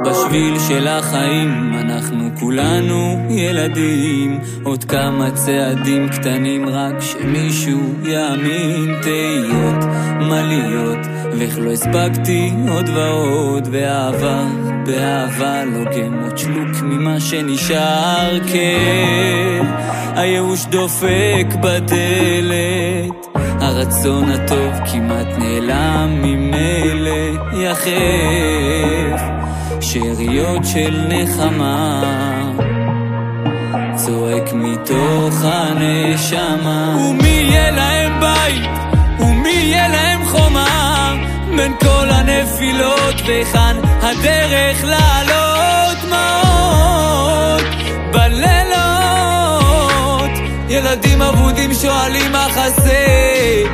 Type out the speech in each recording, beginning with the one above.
בשביל של החיים אנחנו כולנו ילדים, עוד כמה צעדים קטנים רק שמישהו יאמין. תהיות מליות ואיך לא הספקתי עוד ועוד, והעבר באהבה לוגם עוד שלוק ממה שנשאר. כן, הייאוש דופק בדלת, הרצון הטוב כמעט נעלם ממילא. יחף שאריות של נחמה צועק מתוך הנשמה. ומי יהיה להם בית ומי יהיה להם חומה בין כל הנפילות, וכאן הדרך לעלות דמעות בלילות. ילדים אבודים שואלים מה חסר,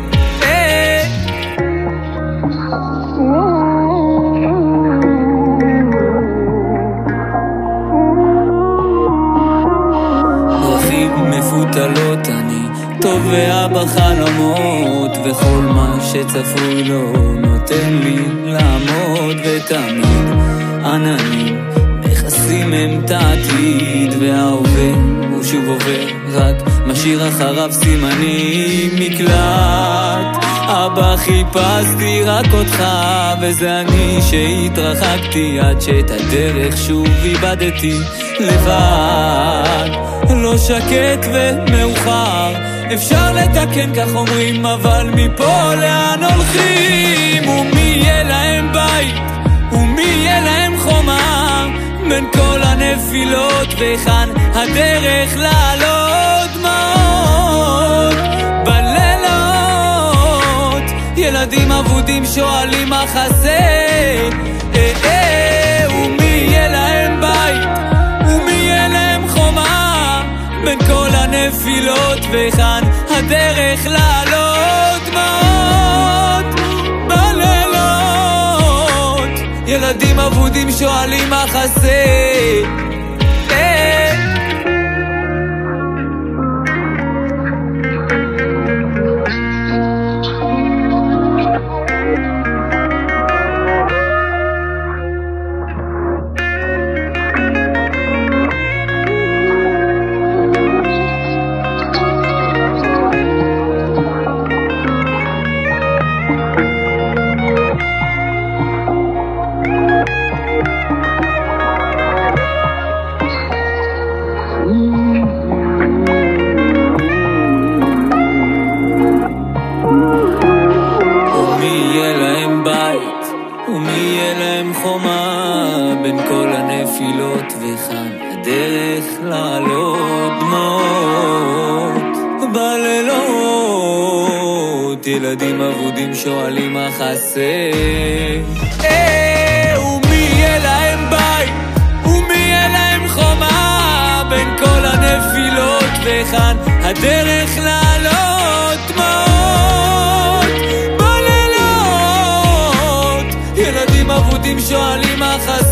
דרכים מפותלות אני טובע בחלומות, וכל מה שצפוי לא נותן לי לעמוד. ותמיד עננים מכסים הם את העתיד, וההווה הוא שוב עובר רק משאיר אחריו סימנים. מקלט אבא חיפשתי רק אותך, וזה אני שהתרחקתי עד שאת הדרך שוב איבדתי לבד. לא שקט ומאוחר, אפשר לתקן כך אומרים, אבל מפה לאן הולכים? ומי יהיה להם בית ומי יהיה להם חומה בין כל הנפילות, וכאן הדרך לעלות דמעות בלילות. ילדים אבודים שואלים מה חסר, ומי יהיה להם בית ומי יהיה להם חומה בין כל הנפילות, וכאן הדרך לעלות דמעות בלילות. ילדים אבודים שואלים מה חסר, ומי יהיה להם חומה בין כל הנפילות, וכאן הדרך לעלות דמעות בלילות. ילדים אבודים שואלים מה חסר, ומי יהיה להם בית ומי יהיה להם חומה בין כל הנפילות, וכאן הדרך לעלות דמעות בלילות. ילדים אבודים שואלים מה חסר.